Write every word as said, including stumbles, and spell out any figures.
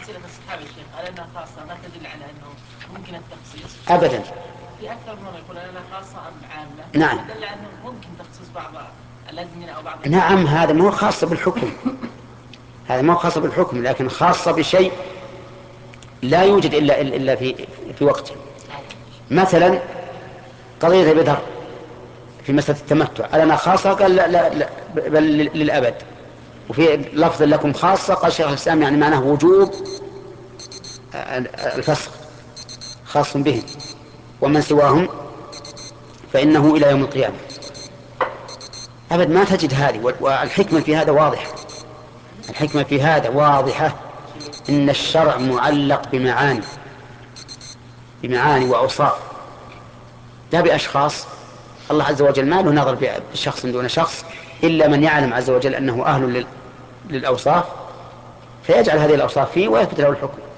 أمثلة الصحابة يا شيخ على أنها خاصة ما تدل على أنه ممكن التخصيص؟ أبدا. في أكثر من يقول أنا خاصة أم عامة؟ نعم. تدل على أنه ممكن تخصيص بعض الأزمنة أو بعض. نعم هذا مو خاص بالحكم، هذا مو خاص بالحكم، لكن خاصة بشيء لا يوجد إلا إلا في في وقته. مثلا قضية أبي ذر في مسألة التمتع، ألنا خاصة؟ قال لا, لا, لا بل للأبد. وفي لفظ لكم خاصة قال شيخ الإسلام يعني معناه وجوب الفسخ خاص بهم، ومن سواهم فإنه إلى يوم القيامة. أبد ما تجد هذه، والحكمة في هذا واضحة، الحكمة في هذا واضحة. إن الشرع معلق بمعاني بمعاني وأوصاف لا بأشخاص. الله عز وجل ما له نظر بشخص دون شخص، إلا من يعلم عز وجل أنه أهل للأوصاف فيجعل هذه الأوصاف فيه ويثبت له الحكم.